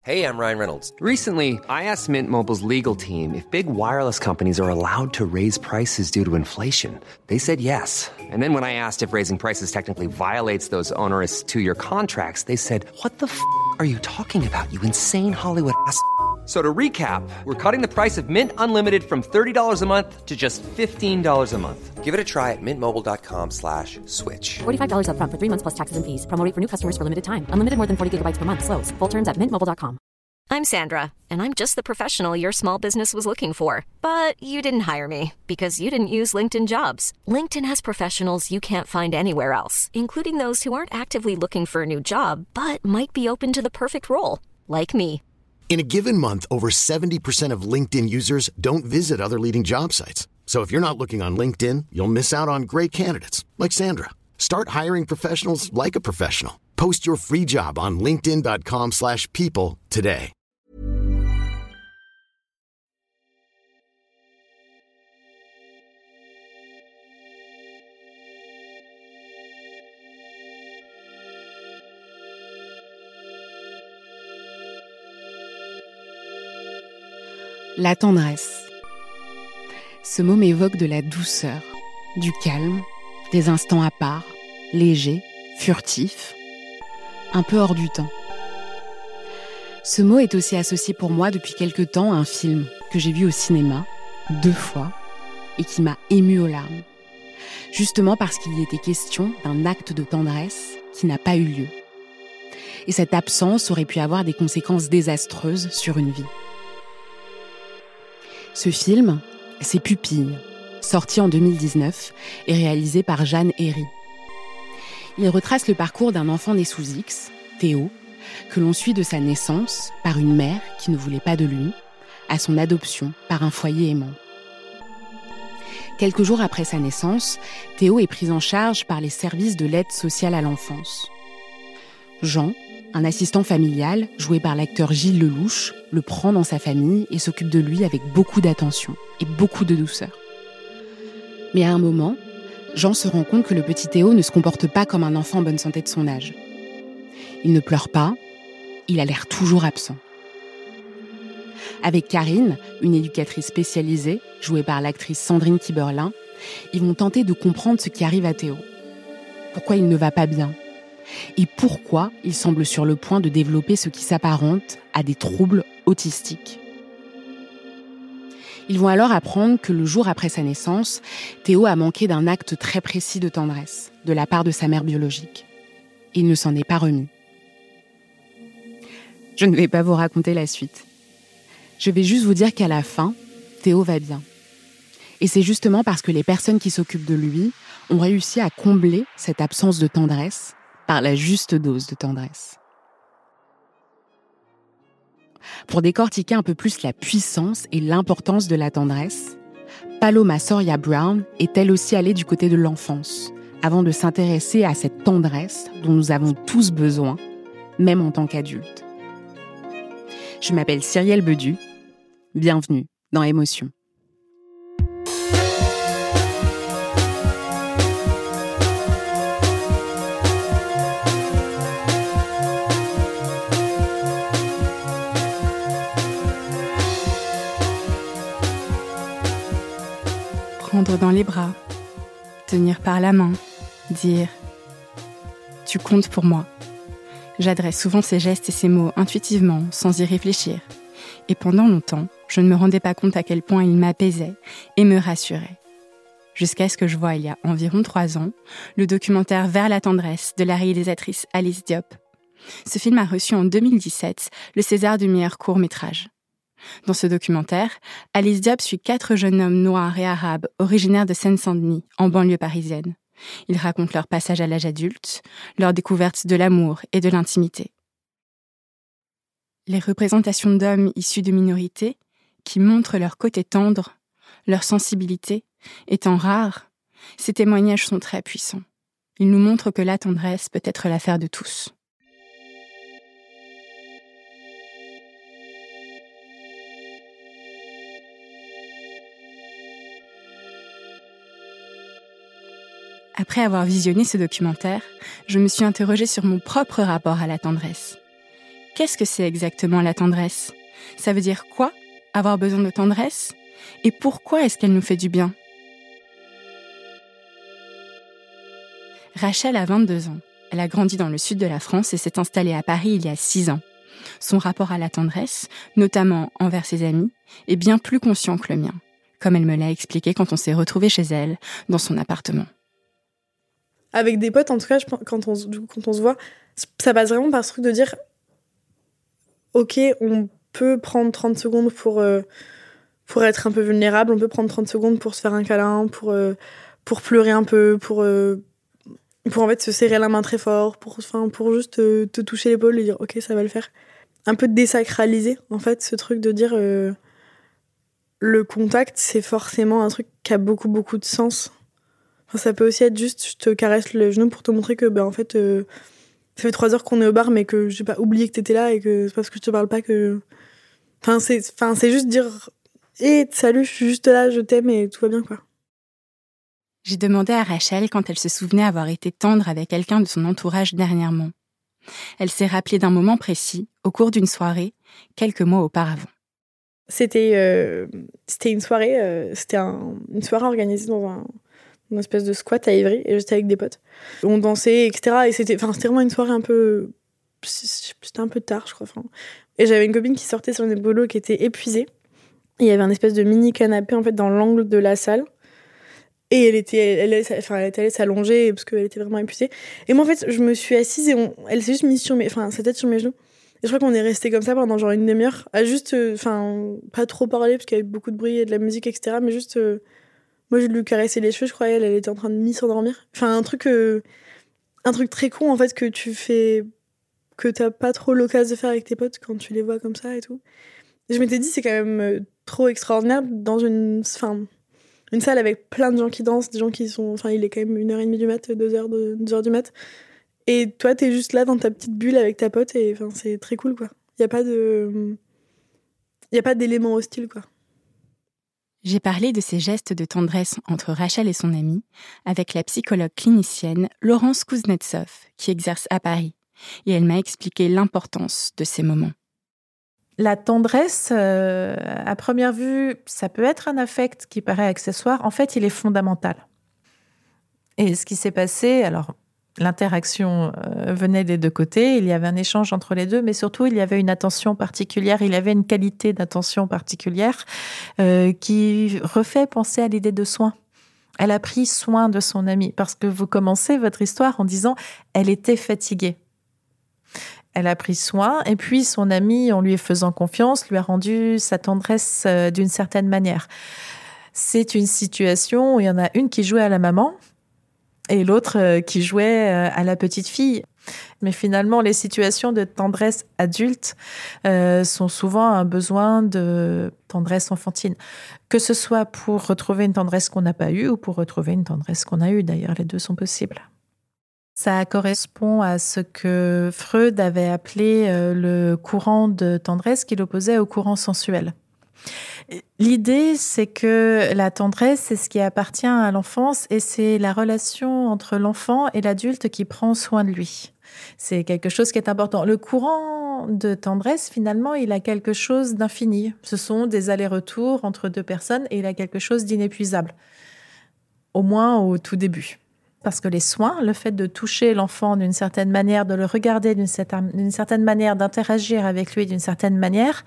Hey, I'm Ryan Reynolds. Recently, I asked Mint Mobile's legal team if big wireless companies are allowed to raise prices due to inflation. They said yes. And then when I asked if raising prices technically violates those onerous two-year contracts, they said, "What the f*** are you talking about, you insane Hollywood ass?" So to recap, we're cutting the price of Mint Unlimited from $30 a month to just $15 a month. Give it a try at mintmobile.com/switch. $45 up front for 3 months plus taxes and fees. Promo rate for new customers for limited time. Unlimited more than 40 gigabytes per month. Slows full terms at mintmobile.com. I'm Sandra, and I'm just the professional your small business was looking for. But you didn't hire me because you didn't use LinkedIn Jobs. LinkedIn has professionals you can't find anywhere else, including those who aren't actively looking for a new job, but might be open to the perfect role, like me. In a given month, over 70% of LinkedIn users don't visit other leading job sites. So if you're not looking on LinkedIn, you'll miss out on great candidates like Sandra. Start hiring professionals like a professional. Post your free job on linkedin.com/people today. La tendresse. Ce mot m'évoque de la douceur, du calme, des instants à part, légers, furtifs, un peu hors du temps. Ce mot est aussi associé pour moi depuis quelque temps à un film que j'ai vu au cinéma, 2 fois, et qui m'a émue aux larmes. Justement parce qu'il y était question d'un acte de tendresse qui n'a pas eu lieu. Et cette absence aurait pu avoir des conséquences désastreuses sur une vie. Ce film, c'est Pupille, sorti en 2019 et réalisé par Jeanne Herry. Il retrace le parcours d'un enfant né sous X, Théo, que l'on suit de sa naissance par une mère qui ne voulait pas de lui, à son adoption par un foyer aimant. Quelques jours après sa naissance, Théo est pris en charge par les services de l'aide sociale à l'enfance. Jean, un assistant familial, joué par l'acteur Gilles Lelouch, le prend dans sa famille et s'occupe de lui avec beaucoup d'attention et beaucoup de douceur. Mais à un moment, Jean se rend compte que le petit Théo ne se comporte pas comme un enfant en bonne santé de son âge. Il ne pleure pas, il a l'air toujours absent. Avec Karine, une éducatrice spécialisée, jouée par l'actrice Sandrine Kiberlin, ils vont tenter de comprendre ce qui arrive à Théo. Pourquoi il ne va pas bien ? Et pourquoi il semble sur le point de développer ce qui s'apparente à des troubles autistiques. Ils vont alors apprendre que le jour après sa naissance, Théo a manqué d'un acte très précis de tendresse de la part de sa mère biologique. Et il ne s'en est pas remis. Je ne vais pas vous raconter la suite. Je vais juste vous dire qu'à la fin, Théo va bien. Et c'est justement parce que les personnes qui s'occupent de lui ont réussi à combler cette absence de tendresse par la juste dose de tendresse. Pour décortiquer un peu plus la puissance et l'importance de la tendresse, Paloma Soria Brown est elle aussi allée du côté de l'enfance, avant de s'intéresser à cette tendresse dont nous avons tous besoin, même en tant qu'adultes. Je m'appelle Cyrielle Bedu. Bienvenue dans Émotion. Prendre dans les bras, tenir par la main, dire « Tu comptes pour moi ». J'adresse souvent ces gestes et ces mots intuitivement, sans y réfléchir. Et pendant longtemps, je ne me rendais pas compte à quel point ils m'apaisaient et me rassuraient. Jusqu'à ce que je voie, il y a environ 3 ans, le documentaire Vers la tendresse de la réalisatrice Alice Diop. Ce film a reçu en 2017 le César du meilleur court-métrage. Dans ce documentaire, Alice Diop suit 4 jeunes hommes noirs et arabes originaires de Seine-Saint-Denis, en banlieue parisienne. Ils racontent leur passage à l'âge adulte, leur découverte de l'amour et de l'intimité. Les représentations d'hommes issus de minorités, qui montrent leur côté tendre, leur sensibilité, étant rares, ces témoignages sont très puissants. Ils nous montrent que la tendresse peut être l'affaire de tous. Après avoir visionné ce documentaire, je me suis interrogée sur mon propre rapport à la tendresse. qu'est-ce que c'est exactement la tendresse ? Ça veut dire quoi, avoir besoin de tendresse ? Et pourquoi est-ce qu'elle nous fait du bien ? Rachel a 22 ans. Elle a grandi dans le sud de la France et s'est installée à Paris il y a 6 ans. Son rapport à la tendresse, notamment envers ses amis, est bien plus conscient que le mien, comme elle me l'a expliqué quand on s'est retrouvés chez elle, dans son appartement. Avec des potes, en tout cas, quand on se voit, ça passe vraiment par ce truc de dire « Ok, on peut prendre 30 secondes pour être un peu vulnérable, on peut prendre 30 secondes pour se faire un câlin, pour pleurer un peu, pour en fait se serrer la main très fort, pour juste te toucher l'épaule et dire « Ok, ça va le faire ». Un peu désacraliser, en fait, ce truc de dire le contact, c'est forcément un truc qui a beaucoup, beaucoup de sens. Enfin, ça peut aussi être juste, je te caresse le genou pour te montrer que, en fait, ça fait 3 heures qu'on est au bar, mais que j'ai pas oublié que t'étais là et que c'est parce que je te parle pas que... c'est juste dire salut, je suis juste là, je t'aime et tout va bien, quoi. J'ai demandé à Rachel quand elle se souvenait avoir été tendre avec quelqu'un de son entourage dernièrement. Elle s'est rappelée d'un moment précis, au cours d'une soirée, quelques mois auparavant. C'était une soirée, une soirée organisée dans une espèce de squat à Ivry, et j'étais avec des potes. On dansait, etc. Et c'était vraiment une soirée un peu... C'était un peu tard, je crois. Et j'avais une copine qui sortait sur une bolos qui était épuisée. Et il y avait un espèce de mini canapé, en fait, dans l'angle de la salle. Et elle était allée s'allonger parce qu'elle était vraiment épuisée. Et moi, en fait, je me suis assise et elle s'est juste mise sa tête sur mes genoux. Et je crois qu'on est resté comme ça pendant genre une demi-heure, à juste, pas trop parler parce qu'il y avait beaucoup de bruit et de la musique, etc. Mais juste, moi, je lui caressais les cheveux, je croyais elle était en train de mi-s'endormir. Enfin, un truc très con, en fait, que tu fais, que t'as pas trop l'occasion de faire avec tes potes quand tu les vois comme ça et tout. Et je m'étais dit, c'est quand même trop extraordinaire dans une salle avec plein de gens qui dansent, des gens qui sont... il est quand même 1h30 du mat, 2h du mat. Et toi, t'es juste là dans ta petite bulle avec ta pote et c'est très cool, quoi. Il y a pas d'élément hostile, quoi. J'ai parlé de ces gestes de tendresse entre Rachel et son amie avec la psychologue clinicienne Laurence Kuznetsov, qui exerce à Paris. Et elle m'a expliqué l'importance de ces moments. La tendresse, à première vue, ça peut être un affect qui paraît accessoire. En fait, il est fondamental. Et ce qui s'est passé, alors l'interaction venait des deux côtés, il y avait un échange entre les deux, mais surtout, il y avait une attention particulière, il y avait une qualité d'attention particulière qui refait penser à l'idée de soin. Elle a pris soin de son amie, parce que vous commencez votre histoire en disant « elle était fatiguée ». Elle a pris soin, et puis son amie, en lui faisant confiance, lui a rendu sa tendresse d'une certaine manière. C'est une situation où il y en a une qui jouait à la maman et l'autre qui jouait à la petite fille. Mais finalement, les situations de tendresse adulte sont souvent un besoin de tendresse enfantine. Que ce soit pour retrouver une tendresse qu'on n'a pas eue ou pour retrouver une tendresse qu'on a eue. D'ailleurs, les deux sont possibles. Ça correspond à ce que Freud avait appelé le courant de tendresse qu'il opposait au courant sensuel. L'idée, c'est que la tendresse, c'est ce qui appartient à l'enfance et c'est la relation entre l'enfant et l'adulte qui prend soin de lui. C'est quelque chose qui est important. Le courant de tendresse, finalement, il a quelque chose d'infini. Ce sont des allers-retours entre deux personnes et il a quelque chose d'inépuisable. Au moins au tout début. Parce que les soins, le fait de toucher l'enfant d'une certaine manière, de le regarder d'une certaine manière, d'interagir avec lui d'une certaine manière,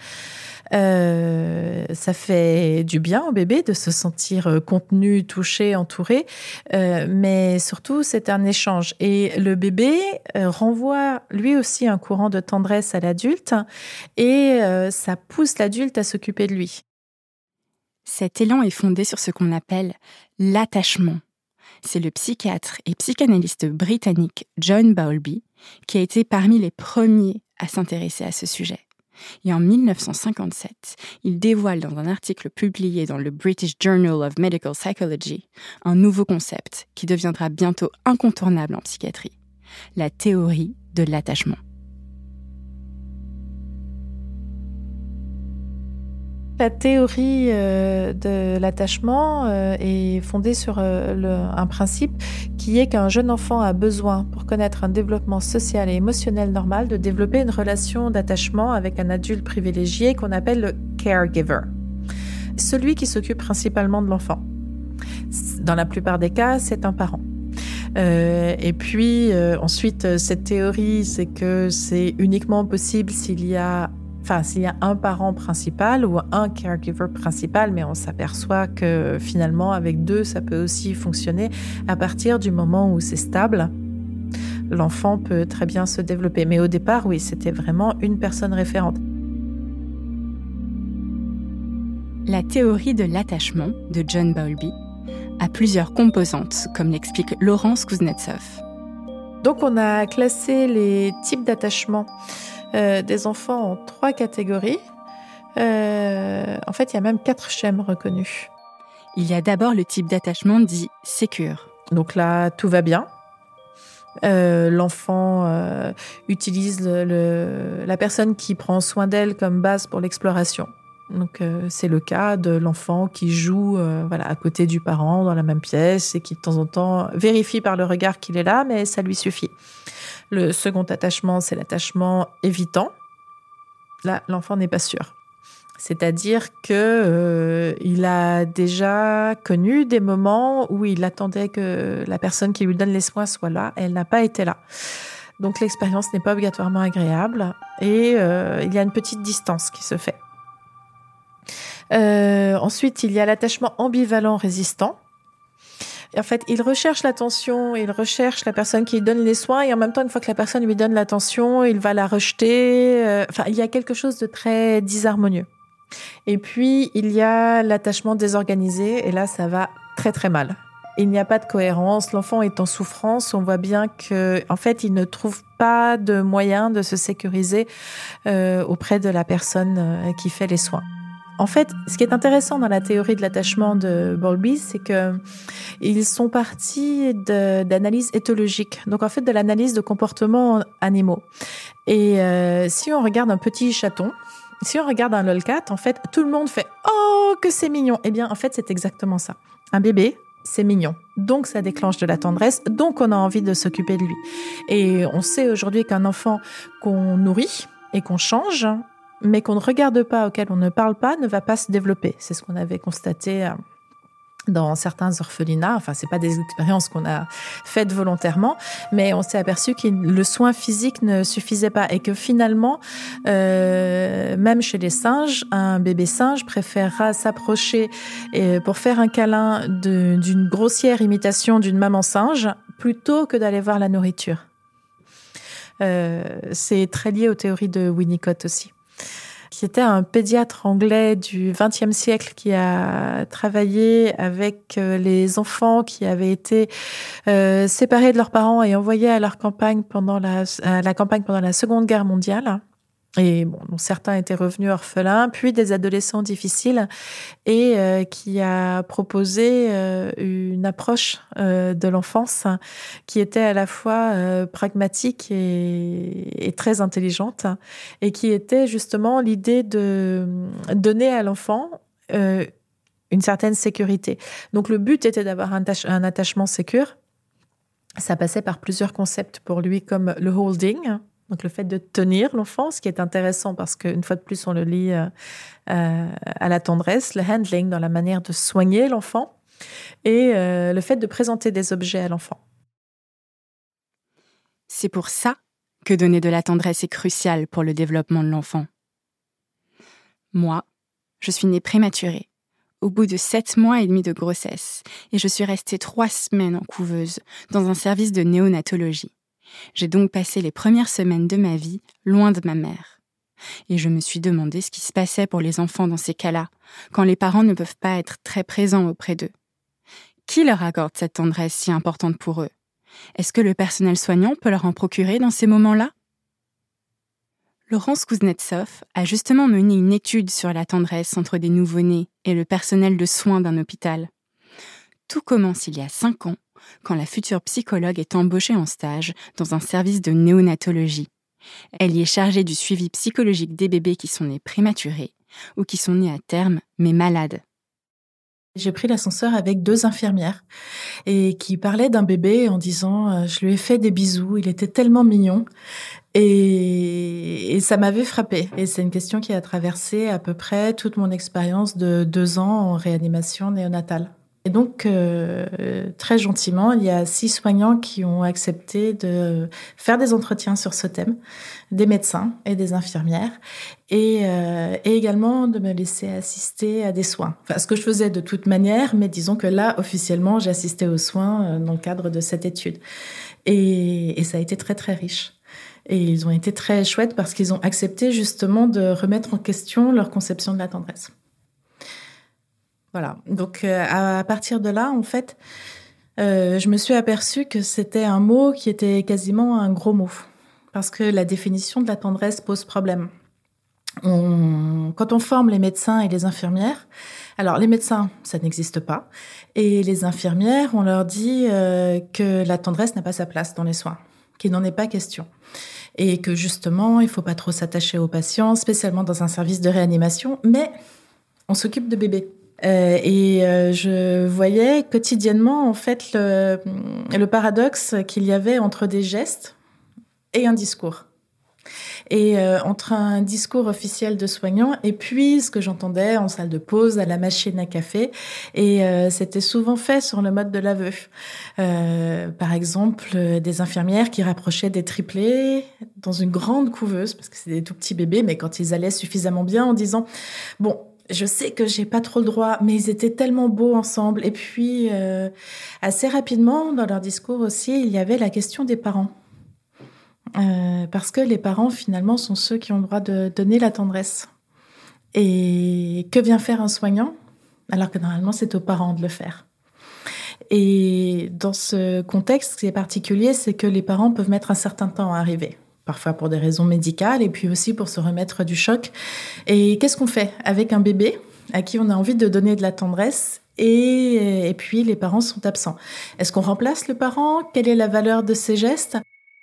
ça fait du bien au bébé de se sentir contenu, touché, entouré. Mais surtout, c'est un échange. Et le bébé renvoie lui aussi un courant de tendresse à l'adulte et ça pousse l'adulte à s'occuper de lui. Cet élan est fondé sur ce qu'on appelle l'attachement. C'est le psychiatre et psychanalyste britannique John Bowlby qui a été parmi les premiers à s'intéresser à ce sujet. Et en 1957, il dévoile dans un article publié dans le British Journal of Medical Psychology un nouveau concept qui deviendra bientôt incontournable en psychiatrie, la théorie de l'attachement. La théorie de l'attachement est fondée sur un principe qui est qu'un jeune enfant a besoin, pour connaître un développement social et émotionnel normal, de développer une relation d'attachement avec un adulte privilégié qu'on appelle le caregiver, celui qui s'occupe principalement de l'enfant. Dans la plupart des cas, c'est un parent. Et puis ensuite, cette théorie, c'est que c'est uniquement possible s'il y a un parent principal ou un caregiver principal, mais on s'aperçoit que finalement, avec deux, ça peut aussi fonctionner à partir du moment où c'est stable. L'enfant peut très bien se développer. Mais au départ, oui, c'était vraiment une personne référente. La théorie de l'attachement de John Bowlby a plusieurs composantes, comme l'explique Laurence Kuznetsov. Donc on a classé les types d'attachement des enfants en 3 catégories. En fait, il y a même 4 schèmes reconnus. Il y a d'abord le type d'attachement dit sécure. Donc là, tout va bien. L'enfant utilise la personne qui prend soin d'elle comme base pour l'exploration. Donc c'est le cas de l'enfant qui joue à côté du parent dans la même pièce et qui de temps en temps vérifie par le regard qu'il est là, mais ça lui suffit. Le second attachement, c'est l'attachement évitant. Là, l'enfant n'est pas sûr. C'est-à-dire que il a déjà connu des moments où il attendait que la personne qui lui donne les soins soit là, et elle n'a pas été là. Donc l'expérience n'est pas obligatoirement agréable et il y a une petite distance qui se fait. Ensuite, il y a l'attachement ambivalent résistant. En fait, il recherche l'attention, il recherche la personne qui lui donne les soins et en même temps, une fois que la personne lui donne l'attention, il va la rejeter. Il y a quelque chose de très disharmonieux. Et puis, il y a l'attachement désorganisé et là, ça va très très mal. Il n'y a pas de cohérence, l'enfant est en souffrance, on voit bien que, en fait, il ne trouve pas de moyen de se sécuriser auprès de la personne qui fait les soins. En fait, ce qui est intéressant dans la théorie de l'attachement de Bowlby, c'est que ils sont partis d'analyses éthologiques, donc en fait de l'analyse de comportements animaux. Et si on regarde un petit chaton, si on regarde un lolcat, en fait, tout le monde fait « Oh, que c'est mignon !» Eh bien, en fait, c'est exactement ça. Un bébé, c'est mignon. Donc, ça déclenche de la tendresse. Donc, on a envie de s'occuper de lui. Et on sait aujourd'hui qu'un enfant qu'on nourrit et qu'on change, mais qu'on ne regarde pas, auquel on ne parle pas, ne va pas se développer. C'est ce qu'on avait constaté dans certains orphelinats. Enfin, c'est pas des expériences qu'on a faites volontairement, mais on s'est aperçu que le soin physique ne suffisait pas et que finalement, même chez les singes, un bébé singe préférera s'approcher pour faire un câlin d'une grossière imitation d'une maman singe plutôt que d'aller voir la nourriture. C'est très lié aux théories de Winnicott aussi, qui était un pédiatre anglais du XXe siècle qui a travaillé avec les enfants qui avaient été séparés de leurs parents et envoyés à leur campagne pendant la Seconde Guerre mondiale. Et bon, certains étaient revenus orphelins, puis des adolescents difficiles, et qui a proposé une approche de l'enfance qui était à la fois pragmatique et très intelligente, et qui était justement l'idée de donner à l'enfant une certaine sécurité. Donc le but était d'avoir un attachement sécure. Ça passait par plusieurs concepts pour lui, comme le holding, donc le fait de tenir l'enfant, ce qui est intéressant parce qu'une fois de plus, on le lie à la tendresse, le handling dans la manière de soigner l'enfant et le fait de présenter des objets à l'enfant. C'est pour ça que donner de la tendresse est crucial pour le développement de l'enfant. Moi, je suis née prématurée, au bout de 7 mois et demi de grossesse, et je suis restée 3 semaines en couveuse dans un service de néonatologie. J'ai donc passé les premières semaines de ma vie loin de ma mère. Et je me suis demandé ce qui se passait pour les enfants dans ces cas-là, quand les parents ne peuvent pas être très présents auprès d'eux. Qui leur accorde cette tendresse si importante pour eux ? Est-ce que le personnel soignant peut leur en procurer dans ces moments-là ? Laurence Kuznetsov a justement mené une étude sur la tendresse entre des nouveau-nés et le personnel de soins d'un hôpital. Tout commence il y a 5 ans, quand la future psychologue est embauchée en stage dans un service de néonatologie. Elle y est chargée du suivi psychologique des bébés qui sont nés prématurés ou qui sont nés à terme mais malades. J'ai pris l'ascenseur avec 2 infirmières et qui parlaient d'un bébé en disant je lui ai fait des bisous, il était tellement mignon. Et ça m'avait frappée. Et c'est une question qui a traversé à peu près toute mon expérience de 2 ans en réanimation néonatale. Et donc, très gentiment, il y a 6 soignants qui ont accepté de faire des entretiens sur ce thème, des médecins et des infirmières, et également de me laisser assister à des soins. Enfin, ce que je faisais de toute manière, mais disons que là, officiellement, j'assistais aux soins dans le cadre de cette étude. Et ça a été très, très riche. Et ils ont été très chouettes parce qu'ils ont accepté justement de remettre en question leur conception de la tendresse. Voilà, donc à partir de là, en fait, je me suis aperçue que c'était un mot qui était quasiment un gros mot, parce que la définition de la tendresse pose problème. Quand on forme les médecins et les infirmières, alors les médecins, ça n'existe pas, et les infirmières, on leur dit que la tendresse n'a pas sa place dans les soins, qu'il n'en est pas question. Et que justement, il ne faut pas trop s'attacher aux patients, spécialement dans un service de réanimation, mais on s'occupe de bébés. Je voyais quotidiennement en fait le paradoxe qu'il y avait entre des gestes et un discours. Et entre un discours officiel de soignant et puis ce que j'entendais en salle de pause, à la machine à café. Et c'était souvent fait sur le mode de l'aveu. Par exemple, des infirmières qui rapprochaient des triplés dans une grande couveuse, parce que c'est des tout petits bébés, mais quand ils allaient suffisamment bien en disant « Bon, je sais que j'ai pas trop le droit, mais ils étaient tellement beaux ensemble. » Et puis, assez rapidement, dans leur discours aussi, il y avait la question des parents. Parce que les parents, finalement, sont ceux qui ont le droit de donner la tendresse. Et que vient faire un soignant ? Alors que normalement, c'est aux parents de le faire. Et dans ce contexte, ce qui est particulier, c'est que les parents peuvent mettre un certain temps à arriver. Parfois pour des raisons médicales et puis aussi pour se remettre du choc. Et qu'est-ce qu'on fait avec un bébé à qui on a envie de donner de la tendresse et puis les parents sont absents ? Est-ce qu'on remplace le parent ? Quelle est la valeur de ces gestes ?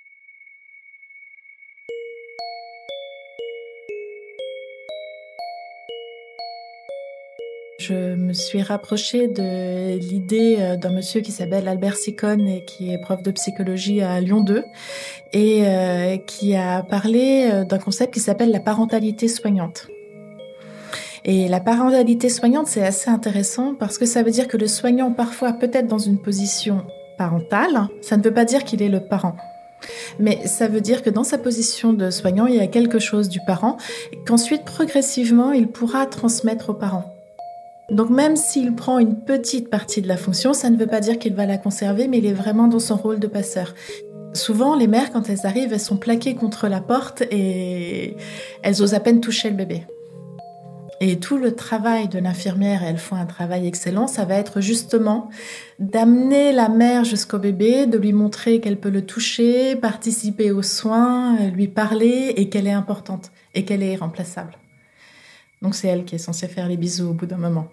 Je me suis rapprochée de l'idée d'un monsieur qui s'appelle Albert Sicone et qui est prof de psychologie à Lyon 2 et qui a parlé d'un concept qui s'appelle la parentalité soignante. Et la parentalité soignante, c'est assez intéressant parce que ça veut dire que le soignant, parfois peut-être dans une position parentale, ça ne veut pas dire qu'il est le parent. Mais ça veut dire que dans sa position de soignant, il y a quelque chose du parent et qu'ensuite, progressivement, il pourra transmettre aux parents. Donc même s'il prend une petite partie de la fonction, ça ne veut pas dire qu'il va la conserver, mais il est vraiment dans son rôle de passeur. Souvent, les mères, quand elles arrivent, elles sont plaquées contre la porte et elles osent à peine toucher le bébé. Et tout le travail de l'infirmière, et elles font un travail excellent, ça va être justement d'amener la mère jusqu'au bébé, de lui montrer qu'elle peut le toucher, participer aux soins, lui parler et qu'elle est importante et qu'elle est irremplaçable. Donc c'est elle qui est censée faire les bisous au bout d'un moment.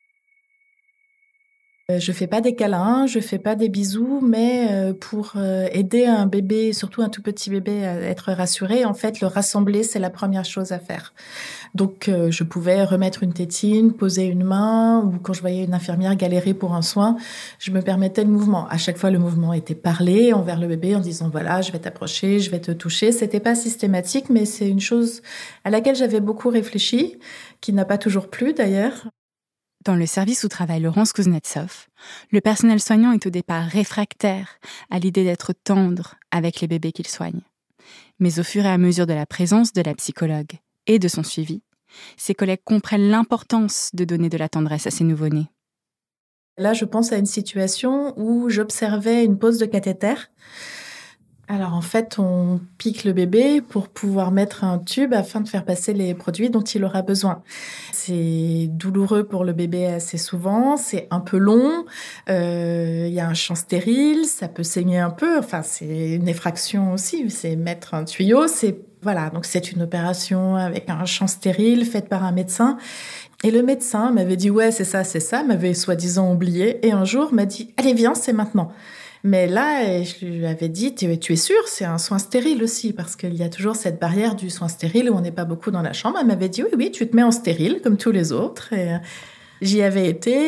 Je fais pas des câlins, je fais pas des bisous, mais pour aider un bébé, surtout un tout petit bébé, à être rassuré, en fait, le rassembler, c'est la première chose à faire. Donc je pouvais remettre une tétine, poser une main, ou quand je voyais une infirmière galérer pour un soin, je me permettais le mouvement. À chaque fois, le mouvement était parlé envers le bébé en disant voilà, je vais t'approcher, je vais te toucher. C'était pas systématique, mais c'est une chose à laquelle j'avais beaucoup réfléchi, qui n'a pas toujours plu d'ailleurs. Dans le service où travaille Laurence Kuznetsov, le personnel soignant est au départ réfractaire à l'idée d'être tendre avec les bébés qu'il soigne. Mais au fur et à mesure de la présence de la psychologue et de son suivi, ses collègues comprennent l'importance de donner de la tendresse à ces nouveau-nés. Là, je pense à une situation où j'observais une pose de cathéter. Alors en fait, on pique le bébé pour pouvoir mettre un tube afin de faire passer les produits dont il aura besoin. C'est douloureux pour le bébé assez souvent, c'est un peu long, y a un champ stérile, ça peut saigner un peu, enfin c'est une effraction aussi, c'est mettre un tuyau, donc c'est une opération avec un champ stérile faite par un médecin. Et le médecin m'avait dit ouais c'est ça, m'avait soi-disant oublié et un jour m'a dit allez viens c'est maintenant. Mais là, je lui avais dit, tu es sûre, c'est un soin stérile aussi, parce qu'il y a toujours cette barrière du soin stérile où on n'est pas beaucoup dans la chambre. Elle m'avait dit, oui, tu te mets en stérile, comme tous les autres. Et j'y avais été,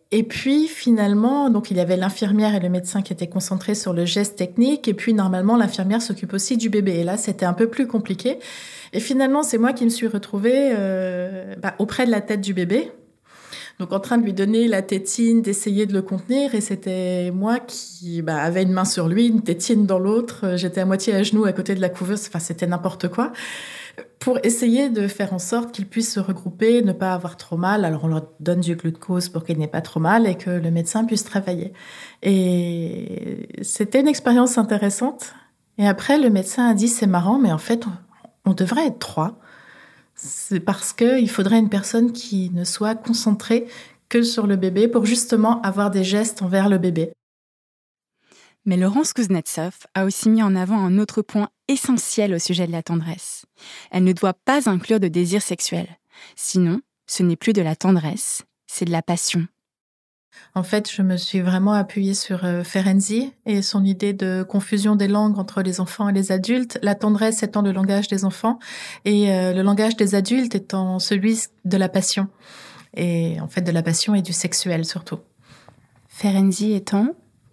Et puis finalement, donc il y avait l'infirmière et le médecin qui étaient concentrés sur le geste technique. Et puis normalement, l'infirmière s'occupe aussi du bébé. Et là, c'était un peu plus compliqué. Et finalement, c'est moi qui me suis retrouvée auprès de la tête du bébé. Donc en train de lui donner la tétine, d'essayer de le contenir. Et c'était moi qui avait une main sur lui, une tétine dans l'autre. J'étais à moitié à genoux à côté de la couveuse. Enfin, c'était n'importe quoi. Pour essayer de faire en sorte qu'ils puissent se regrouper, ne pas avoir trop mal. Alors on leur donne du glucose pour qu'ils n'aient pas trop mal et que le médecin puisse travailler. Et c'était une expérience intéressante. Et après, le médecin a dit, c'est marrant, mais en fait, on devrait être 3. C'est parce qu'il faudrait une personne qui ne soit concentrée que sur le bébé pour justement avoir des gestes envers le bébé. Mais Laurence Kuznetsov a aussi mis en avant un autre point essentiel au sujet de la tendresse. Elle ne doit pas inclure de désir sexuel. Sinon, ce n'est plus de la tendresse, c'est de la passion. En fait, je me suis vraiment appuyée sur Ferenczi et son idée de confusion des langues entre les enfants et les adultes, la tendresse étant le langage des enfants et le langage des adultes étant celui de la passion. Et en fait, de la passion et du sexuel surtout. Ferenczi étant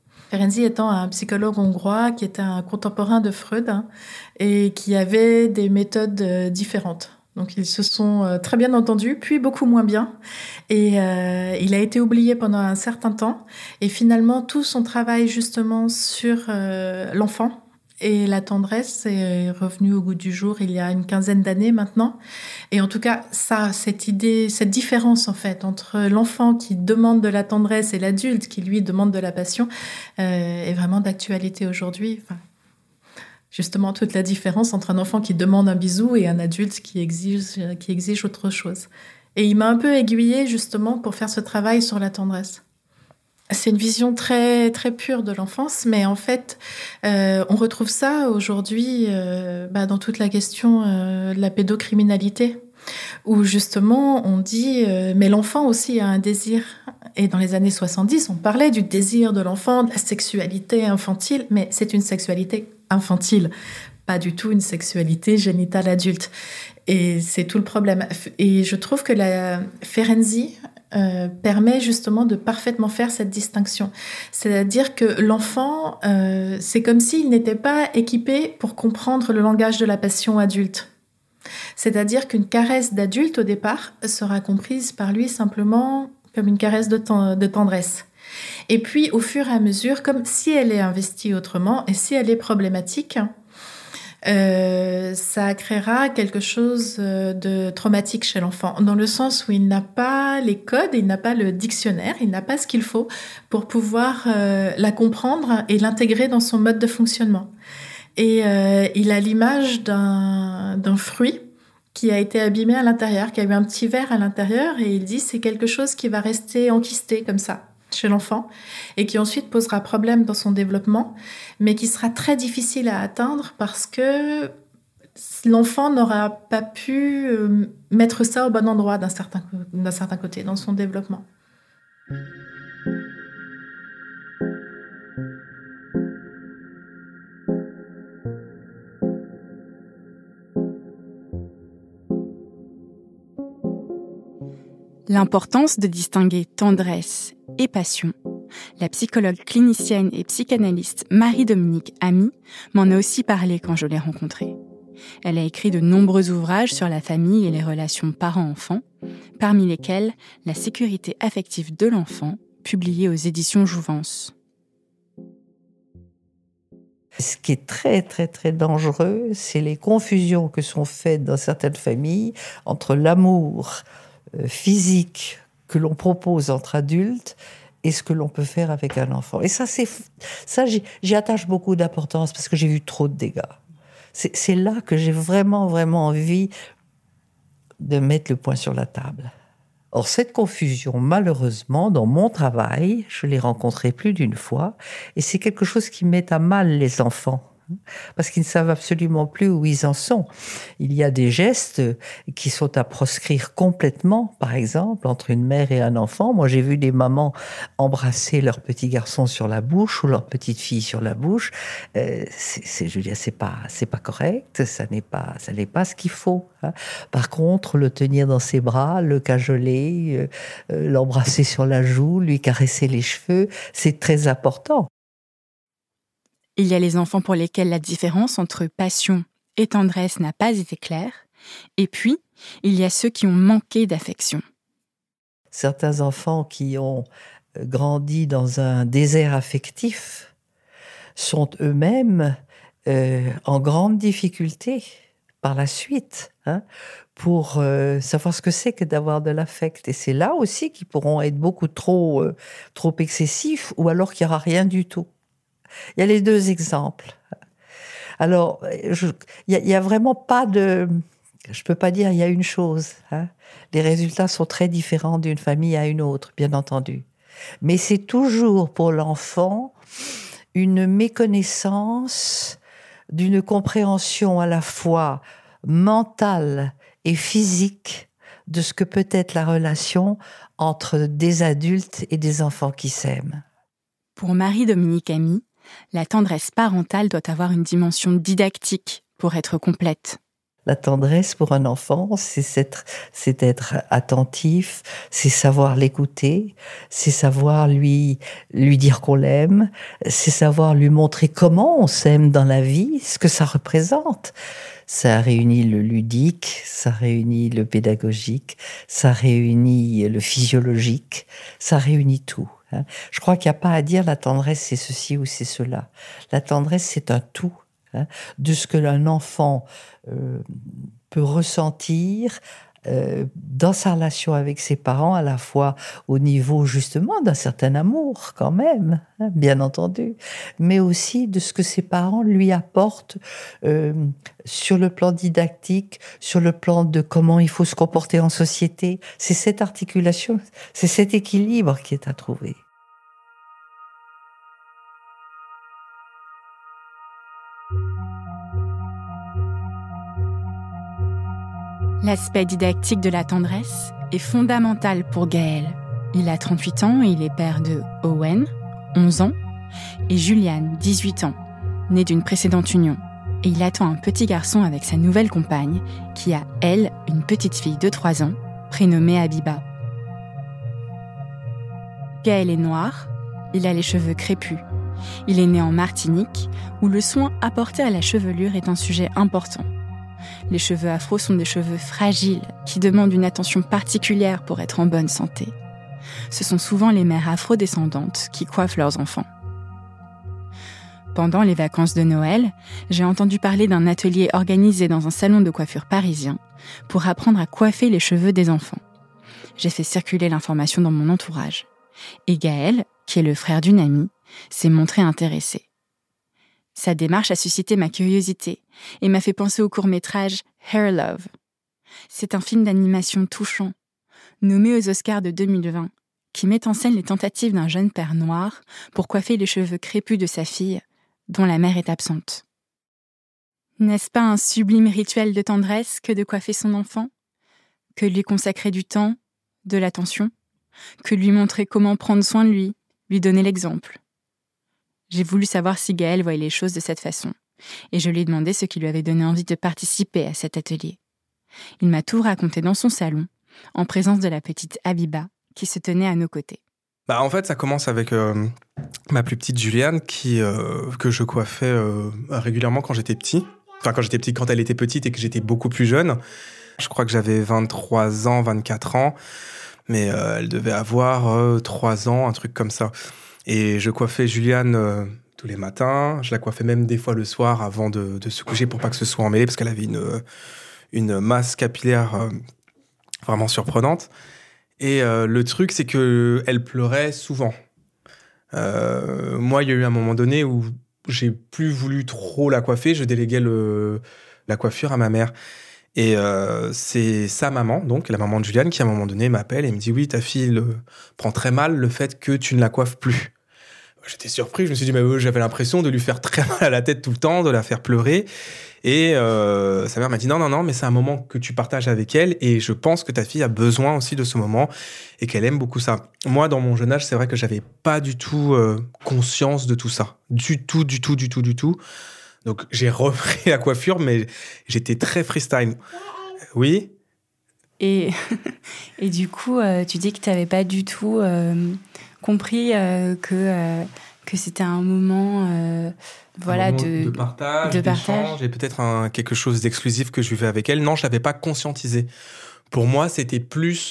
un psychologue hongrois qui était un contemporain de Freud et qui avait des méthodes différentes. Donc ils se sont très bien entendus, puis beaucoup moins bien. Et il a été oublié pendant un certain temps. Et finalement, tout son travail justement sur l'enfant et la tendresse est revenu au goût du jour il y a une 15aine d'années maintenant. Et en tout cas, cette idée, cette différence en fait entre l'enfant qui demande de la tendresse et l'adulte qui lui demande de la passion est vraiment d'actualité aujourd'hui. Enfin, justement, toute la différence entre un enfant qui demande un bisou et un adulte qui exige autre chose. Et il m'a un peu aiguillée justement pour faire ce travail sur la tendresse. C'est une vision très, très pure de l'enfance, mais en fait, on retrouve ça aujourd'hui dans toute la question de la pédocriminalité, où justement on dit mais l'enfant aussi a un désir. Et dans les années 70, on parlait du désir de l'enfant, de la sexualité infantile, mais c'est une sexualité infantile, pas du tout une sexualité génitale adulte. Et c'est tout le problème. Et je trouve que la Ferenczi permet justement de parfaitement faire cette distinction. C'est-à-dire que l'enfant, c'est comme s'il n'était pas équipé pour comprendre le langage de la passion adulte. C'est-à-dire qu'une caresse d'adulte, au départ, sera comprise par lui simplement comme une caresse de tendresse. Et puis, au fur et à mesure, comme si elle est investie autrement et si elle est problématique, ça créera quelque chose de traumatique chez l'enfant, dans le sens où il n'a pas les codes, il n'a pas le dictionnaire, il n'a pas ce qu'il faut pour pouvoir la comprendre et l'intégrer dans son mode de fonctionnement. Et il a l'image d'un fruit qui a été abîmé à l'intérieur, qui a eu un petit verre à l'intérieur, et il dit c'est quelque chose qui va rester enquisté comme ça chez l'enfant et qui ensuite posera problème dans son développement, mais qui sera très difficile à atteindre parce que l'enfant n'aura pas pu mettre ça au bon endroit d'un certain côté dans son développement. L'importance de distinguer tendresse et passion, la psychologue clinicienne et psychanalyste Marie-Dominique Ami m'en a aussi parlé quand je l'ai rencontrée. Elle a écrit de nombreux ouvrages sur la famille et les relations parents-enfants, parmi lesquels La sécurité affective de l'enfant, publié aux éditions Jouvence. Ce qui est très, très, très dangereux, c'est les confusions que sont faites dans certaines familles entre l'amour physique que l'on propose entre adultes et ce que l'on peut faire avec un enfant. Et ça, j'y attache beaucoup d'importance parce que j'ai vu trop de dégâts. C'est là que j'ai vraiment, vraiment envie de mettre le point sur la table. Or, cette confusion, malheureusement, dans mon travail, je l'ai rencontrée plus d'une fois, et c'est quelque chose qui met à mal les enfants parce qu'ils ne savent absolument plus où ils en sont. Il y a des gestes qui sont à proscrire complètement, par exemple, entre une mère et un enfant. Moi, j'ai vu des mamans embrasser leur petit garçon sur la bouche ou leur petite fille sur la bouche. Je veux dire, c'est pas correct, ça n'est pas ce qu'il faut. Par contre, le tenir dans ses bras, le cajoler, l'embrasser sur la joue, lui caresser les cheveux, c'est très important. Il y a les enfants pour lesquels la différence entre passion et tendresse n'a pas été claire. Et puis, il y a ceux qui ont manqué d'affection. Certains enfants qui ont grandi dans un désert affectif sont eux-mêmes en grande difficulté par la suite pour savoir ce que c'est que d'avoir de l'affect. Et c'est là aussi qu'ils pourront être beaucoup trop excessifs ou alors qu'il n'y aura rien du tout. Il y a les deux exemples. Alors, il y a vraiment pas de... Je peux pas dire il y a une chose. Les résultats sont très différents d'une famille à une autre, bien entendu. Mais c'est toujours pour l'enfant une méconnaissance d'une compréhension à la fois mentale et physique de ce que peut être la relation entre des adultes et des enfants qui s'aiment. Pour Marie-Dominique Amy, la tendresse parentale doit avoir une dimension didactique pour être complète. La tendresse pour un enfant, c'est être attentif, c'est savoir l'écouter, c'est savoir lui dire qu'on l'aime, c'est savoir lui montrer comment on s'aime dans la vie, ce que ça représente. Ça réunit le ludique, ça réunit le pédagogique, ça réunit le physiologique, ça réunit tout. Je crois qu'il n'y a pas à dire la tendresse c'est ceci ou c'est cela. La tendresse c'est un tout de ce que un enfant peut ressentir dans sa relation avec ses parents, à la fois au niveau justement d'un certain amour quand même, bien entendu, mais aussi de ce que ses parents lui apportent sur le plan didactique, sur le plan de comment il faut se comporter en société. C'est cette articulation, c'est cet équilibre qui est à trouver. L'aspect didactique de la tendresse est fondamental pour Gaël. Il a 38 ans et il est père de Owen, 11 ans, et Juliane, 18 ans, née d'une précédente union. Et il attend un petit garçon avec sa nouvelle compagne, qui a, elle, une petite fille de 3 ans, prénommée Abiba. Gaël est noir, il a les cheveux crépus. Il est né en Martinique, où le soin apporté à la chevelure est un sujet important. Les cheveux afro sont des cheveux fragiles qui demandent une attention particulière pour être en bonne santé. Ce sont souvent les mères afrodescendantes qui coiffent leurs enfants. Pendant les vacances de Noël, j'ai entendu parler d'un atelier organisé dans un salon de coiffure parisien pour apprendre à coiffer les cheveux des enfants. J'ai fait circuler l'information dans mon entourage. Et Gaël, qui est le frère d'une amie, s'est montré intéressé. Sa démarche a suscité ma curiosité et m'a fait penser au court-métrage Hair Love. C'est un film d'animation touchant, nommé aux Oscars de 2020, qui met en scène les tentatives d'un jeune père noir pour coiffer les cheveux crépus de sa fille, dont la mère est absente. N'est-ce pas un sublime rituel de tendresse que de coiffer son enfant ? Que lui consacrer du temps, de l'attention ? Que lui montrer comment prendre soin de lui donner l'exemple ? J'ai voulu savoir si Gaël voyait les choses de cette façon, et je lui ai demandé ce qui lui avait donné envie de participer à cet atelier. Il m'a tout raconté dans son salon, en présence de la petite Abiba, qui se tenait à nos côtés. En fait, ça commence avec ma plus petite Juliane, que je coiffais régulièrement quand j'étais petit. Enfin, quand elle était petite et que j'étais beaucoup plus jeune. Je crois que j'avais 23 ans, 24 ans, mais elle devait avoir 3 ans, un truc comme ça. Et je coiffais Juliane tous les matins. Je la coiffais même des fois le soir avant de se coucher pour pas que ce soit emmêlé, parce qu'elle avait une masse capillaire vraiment surprenante. Et le truc, c'est qu'elle pleurait souvent. Moi, il y a eu un moment donné où j'ai plus voulu trop la coiffer. Je déléguais la coiffure à ma mère. Et c'est sa maman, donc la maman de Juliane, qui à un moment donné m'appelle et me dit « Oui, ta fille prend très mal le fait que tu ne la coiffes plus. » j'étais surpris. Je me suis dit, mais j'avais l'impression de lui faire très mal à la tête tout le temps, de la faire pleurer. Et sa mère m'a dit, non, mais c'est un moment que tu partages avec elle. Et je pense que ta fille a besoin aussi de ce moment et qu'elle aime beaucoup ça. Moi, dans mon jeune âge, c'est vrai que j'avais pas du tout conscience de tout ça. Du tout. Donc, j'ai repris la coiffure, mais j'étais très freestyle. Oui. Et du coup, tu dis que tu n'avais pas du tout compris que c'était un moment, de partage, d'échange, et peut-être quelque chose d'exclusif que je vivais avec elle. Non, je l'avais pas conscientisé. Pour moi, c'était plus...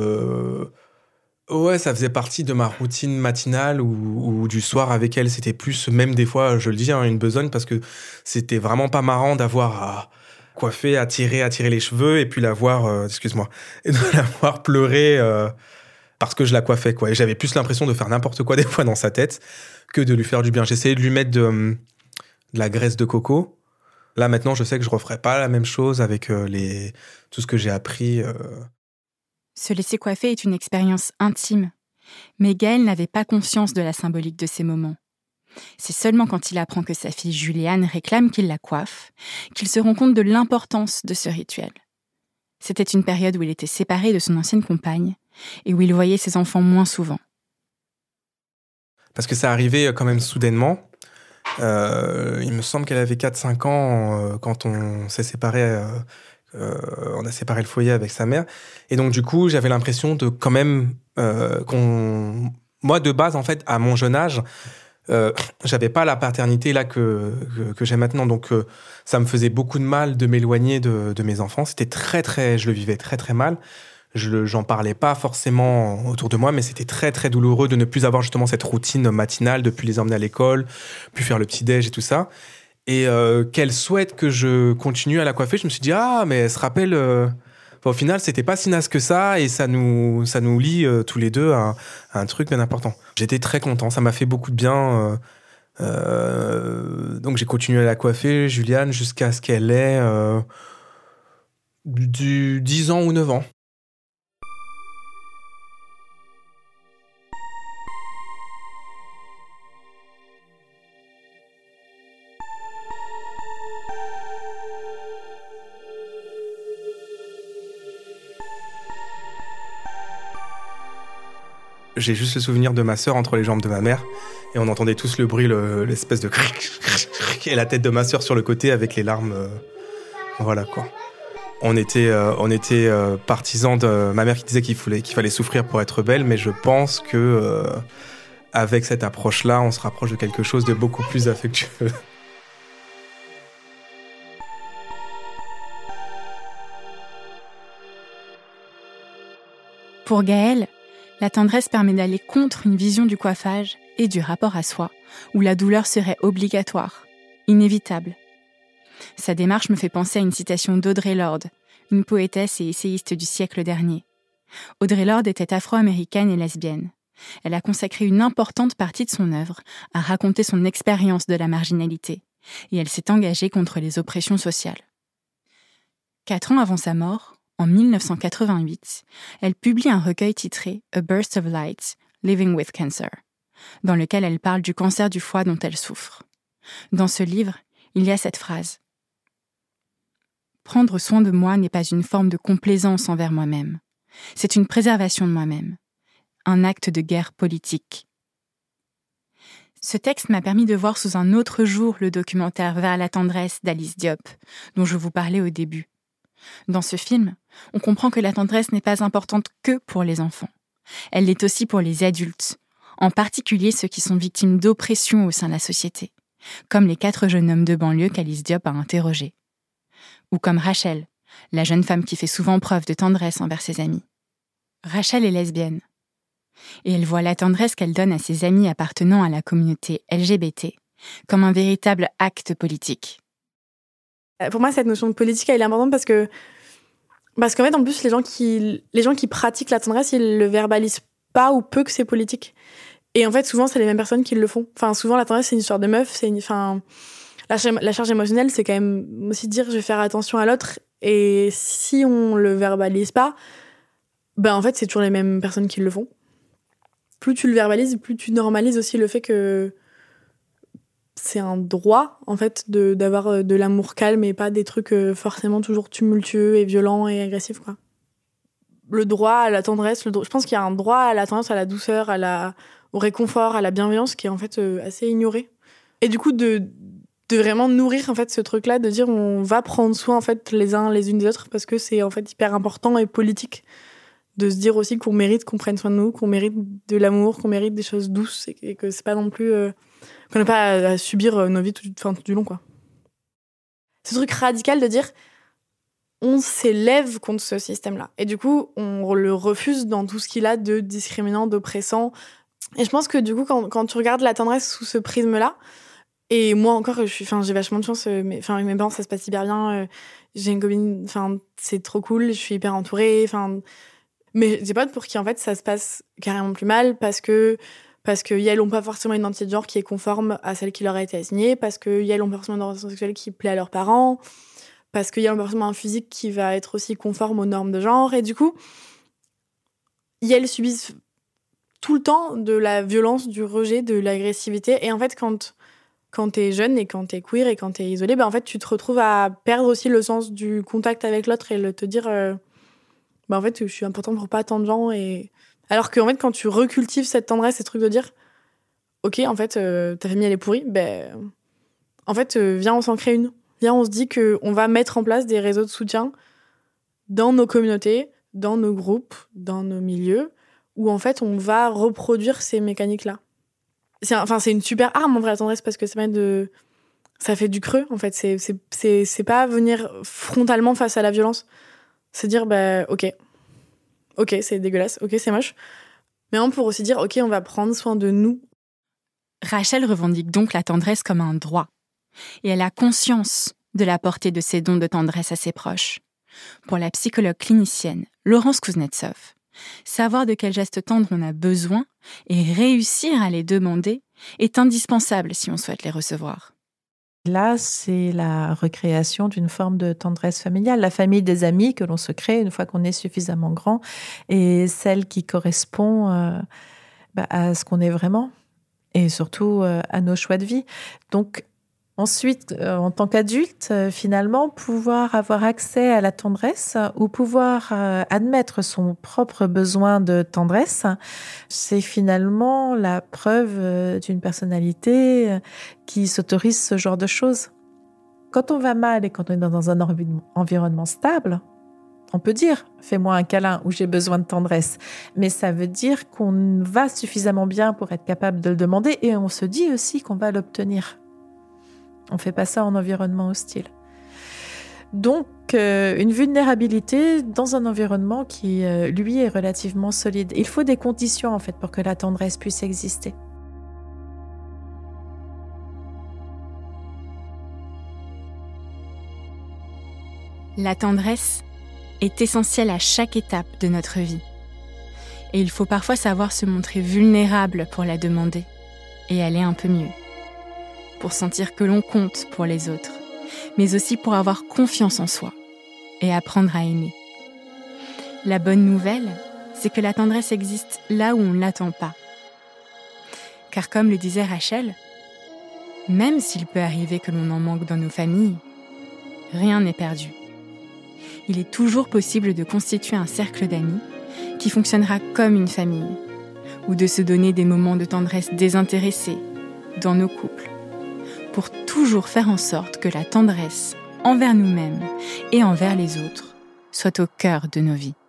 ça faisait partie de ma routine matinale ou du soir avec elle. C'était plus, même des fois, je le dis, une besogne, parce que c'était vraiment pas marrant d'avoir à coiffer, à tirer les cheveux, et puis et de la voir pleurer parce que je la coiffais, quoi. Et j'avais plus l'impression de faire n'importe quoi des fois dans sa tête que de lui faire du bien. J'essayais de lui mettre de la graisse de coco. Là, maintenant, je sais que je referai pas la même chose avec tout ce que j'ai appris. Se laisser coiffer est une expérience intime. Mais Gaël n'avait pas conscience de la symbolique de ces moments. C'est seulement quand il apprend que sa fille Juliane réclame qu'il la coiffe qu'il se rend compte de l'importance de ce rituel. C'était une période où il était séparé de son ancienne compagne et où il voyait ses enfants moins souvent. Parce que ça arrivait quand même soudainement. Il me semble qu'elle avait 4-5 ans quand on s'est séparés. On a séparé le foyer avec sa mère. Et donc, du coup, j'avais l'impression de quand même moi, de base, en fait, à mon jeune âge, j'avais pas la paternité là que j'ai maintenant. Donc, ça me faisait beaucoup de mal de m'éloigner de mes enfants. C'était je le vivais très, très mal. J'en parlais pas forcément autour de moi, mais c'était très, très douloureux de ne plus avoir justement cette routine matinale, de plus les emmener à l'école, puis faire le petit-déj et tout ça. Et qu'elle souhaite que je continue à la coiffer, je me suis dit, mais elle se rappelle... au final, c'était pas si naze que ça, et ça nous lie tous les deux à un truc bien important. J'étais très content, ça m'a fait beaucoup de bien. Donc j'ai continué à la coiffer, Juliane, jusqu'à ce qu'elle ait 10 ans ou 9 ans. J'ai juste le souvenir de ma sœur entre les jambes de ma mère, et on entendait tous le bruit, l'espèce de cric, et la tête de ma sœur sur le côté avec les larmes. Voilà, quoi. On était partisans de ma mère qui disait qu'il fallait souffrir pour être belle, mais je pense que avec cette approche-là, on se rapproche de quelque chose de beaucoup plus affectueux. Pour Gaël, la tendresse permet d'aller contre une vision du coiffage et du rapport à soi, où la douleur serait obligatoire, inévitable. Sa démarche me fait penser à une citation d'Audre Lorde, une poétesse et essayiste du siècle dernier. Audre Lorde était afro-américaine et lesbienne. Elle a consacré une importante partie de son œuvre à raconter son expérience de la marginalité, et elle s'est engagée contre les oppressions sociales. 4 ans avant sa mort, en 1988, elle publie un recueil titré « A Burst of Light, Living with Cancer », dans lequel elle parle du cancer du foie dont elle souffre. Dans ce livre, il y a cette phrase « Prendre soin de moi n'est pas une forme de complaisance envers moi-même. C'est une préservation de moi-même, un acte de guerre politique. » Ce texte m'a permis de voir sous un autre jour le documentaire « Vers la tendresse » d'Alice Diop, dont je vous parlais au début. Dans ce film, on comprend que la tendresse n'est pas importante que pour les enfants. Elle l'est aussi pour les adultes, en particulier ceux qui sont victimes d'oppression au sein de la société, comme les 4 jeunes hommes de banlieue qu'Alice Diop a interrogés. Ou comme Rachel, la jeune femme qui fait souvent preuve de tendresse envers ses amis. Rachel est lesbienne, et elle voit la tendresse qu'elle donne à ses amis appartenant à la communauté LGBT comme un véritable acte politique. Pour moi, cette notion de politique, elle est importante parce qu'en fait, en plus, les gens qui pratiquent la tendresse, ils le verbalisent pas ou peu que c'est politique. Et en fait, souvent, c'est les mêmes personnes qui le font. Enfin, souvent, la tendresse, c'est une histoire de meuf. La charge émotionnelle, c'est quand même aussi dire je vais faire attention à l'autre. Et si on le verbalise pas, en fait, c'est toujours les mêmes personnes qui le font. plus tu le verbalises, plus tu normalises aussi le fait que c'est un droit, en fait, d'avoir de l'amour calme et pas des trucs forcément toujours tumultueux et violents et agressifs, quoi. Le droit à la tendresse, je pense qu'il y a un droit à la tendresse, à la douceur, au réconfort, à la bienveillance qui est en fait assez ignoré. Et du coup, de vraiment nourrir en fait ce truc-là, de dire on va prendre soin en fait les uns les unes des autres parce que c'est en fait hyper important et politique de se dire aussi qu'on mérite qu'on prenne soin de nous, qu'on mérite de l'amour, qu'on mérite des choses douces et que c'est pas non plus qu'on n'a pas à subir nos vies tout du long, quoi. Ce truc radical de dire on s'élève contre ce système-là. Et du coup, on le refuse dans tout ce qu'il a de discriminant, d'oppressant. Et je pense que du coup, quand tu regardes la tendresse sous ce prisme-là, et moi encore, j'ai vachement de chance, avec mes parents, ça se passe hyper bien. J'ai une copine, c'est trop cool, je suis hyper entourée. Mais j'ai des potes pour qui, en fait, ça se passe carrément plus mal parce que elles n'ont pas forcément une identité de genre qui est conforme à celle qui leur a été assignée, parce que elles n'ont pas forcément une orientation sexuelle qui plaît à leurs parents, parce qu'il y a forcément un physique qui va être aussi conforme aux normes de genre. Et du coup, elles subissent tout le temps de la violence, du rejet, de l'agressivité. Et en fait, quand t'es jeune et quand t'es queer et quand t'es isolé, en fait, tu te retrouves à perdre aussi le sens du contact avec l'autre et te dire en fait, je suis important pour pas tant de gens. Alors qu'en fait, quand tu recultives cette tendresse, ce truc de dire ok, en fait, ta famille, elle est pourrie, en fait, viens, on s'en crée une. Viens, on se dit qu'on va mettre en place des réseaux de soutien dans nos communautés, dans nos groupes, dans nos milieux, où en fait, on va reproduire ces mécaniques-là. C'est une super arme, en vrai, la tendresse, parce que ça fait du creux, en fait. C'est pas venir frontalement face à la violence. C'est dire, ok, c'est dégueulasse, ok, c'est moche. Mais on peut aussi dire, ok, on va prendre soin de nous. Rachel revendique donc la tendresse comme un droit. Et elle a conscience de la portée de ses dons de tendresse à ses proches. Pour la psychologue clinicienne Laurence Kuznetsov, savoir de quels gestes tendres on a besoin et réussir à les demander est indispensable si on souhaite les recevoir. Là, c'est la recréation d'une forme de tendresse familiale. La famille des amis que l'on se crée une fois qu'on est suffisamment grand et celle qui correspond à ce qu'on est vraiment et surtout à nos choix de vie. Donc, ensuite, en tant qu'adulte, finalement, pouvoir avoir accès à la tendresse ou pouvoir admettre son propre besoin de tendresse, c'est finalement la preuve d'une personnalité qui s'autorise ce genre de choses. Quand on va mal et quand on est dans un environnement stable, on peut dire « fais-moi un câlin » ou « j'ai besoin de tendresse ». Mais ça veut dire qu'on va suffisamment bien pour être capable de le demander et on se dit aussi qu'on va l'obtenir. On ne fait pas ça en environnement hostile. Donc, une vulnérabilité dans un environnement qui, lui, est relativement solide. Il faut des conditions, en fait, pour que la tendresse puisse exister. La tendresse est essentielle à chaque étape de notre vie. Et il faut parfois savoir se montrer vulnérable pour la demander et aller un peu mieux. Pour sentir que l'on compte pour les autres, mais aussi pour avoir confiance en soi et apprendre à aimer. La bonne nouvelle, c'est que la tendresse existe là où on ne l'attend pas. Car comme le disait Rachel, même s'il peut arriver que l'on en manque dans nos familles, rien n'est perdu. Il est toujours possible de constituer un cercle d'amis qui fonctionnera comme une famille, ou de se donner des moments de tendresse désintéressés dans nos couples, pour toujours faire en sorte que la tendresse envers nous-mêmes et envers les autres soit au cœur de nos vies.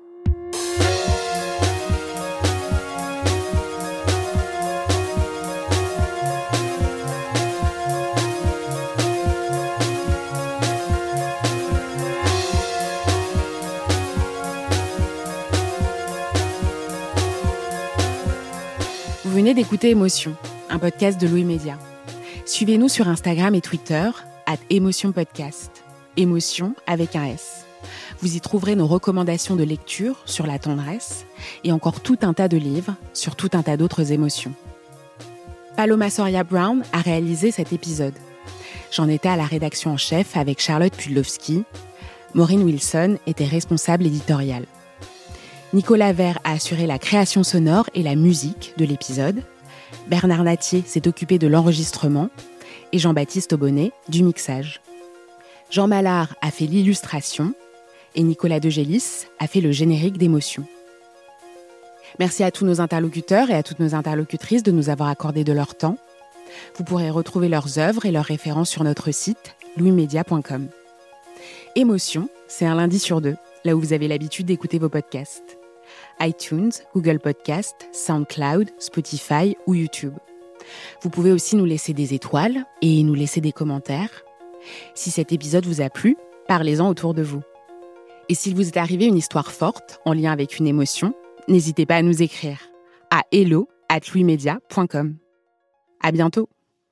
Vous venez d'écouter Émotion, un podcast de Louis Média. Suivez-nous sur Instagram et Twitter @émotionpodcast. Émotion avec un S. Vous y trouverez nos recommandations de lecture sur la tendresse et encore tout un tas de livres sur tout un tas d'autres émotions. Paloma Soria Brown a réalisé cet épisode. J'en étais à la rédaction en chef avec Charlotte Pudlowski. Maureen Wilson était responsable éditoriale. Nicolas Vert a assuré la création sonore et la musique de l'épisode. Bernard Natier s'est occupé de l'enregistrement et Jean-Baptiste Aubonnet du mixage. Jean Mallard a fait l'illustration et Nicolas Degélis a fait le générique d'émotion. Merci à tous nos interlocuteurs et à toutes nos interlocutrices de nous avoir accordé de leur temps. Vous pourrez retrouver leurs œuvres et leurs références sur notre site louismedia.com. Émotion, c'est un lundi sur 2, là où vous avez l'habitude d'écouter vos podcasts. iTunes, Google Podcast, SoundCloud, Spotify ou YouTube. Vous pouvez aussi nous laisser des étoiles et nous laisser des commentaires. Si cet épisode vous a plu, parlez-en autour de vous. Et s'il vous est arrivé une histoire forte en lien avec une émotion, n'hésitez pas à nous écrire à hello@louismedia.com. À bientôt.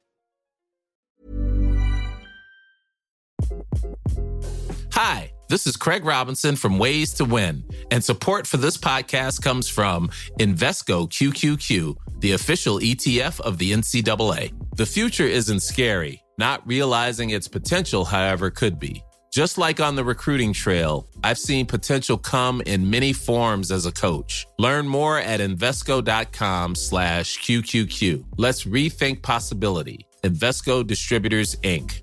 Hi, this is Craig Robinson from Ways to Win, and support for this podcast comes from Invesco QQQ, the official ETF of the NCAA. The future isn't scary. Not realizing its potential, however, could be. Just like on the recruiting trail, I've seen potential come in many forms as a coach. Learn more at Invesco.com/QQQ. Let's rethink possibility. Invesco Distributors, Inc.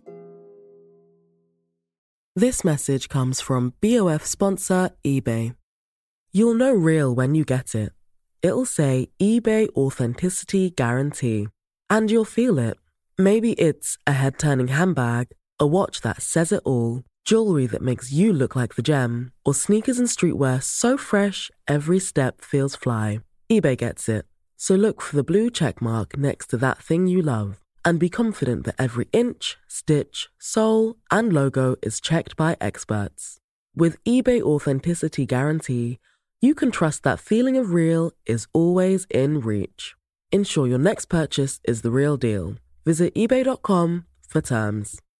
This message comes from BOF sponsor eBay. You'll know real when you get it. It'll say eBay Authenticity Guarantee. And you'll feel it. Maybe it's a head-turning handbag, a watch that says it all, jewelry that makes you look like the gem, or sneakers and streetwear so fresh every step feels fly. eBay gets it. So look for the blue check mark next to that thing you love and be confident that every inch, stitch, sole, and logo is checked by experts. With eBay Authenticity Guarantee, you can trust that feeling of real is always in reach. Ensure your next purchase is the real deal. Visit ebay.com for terms.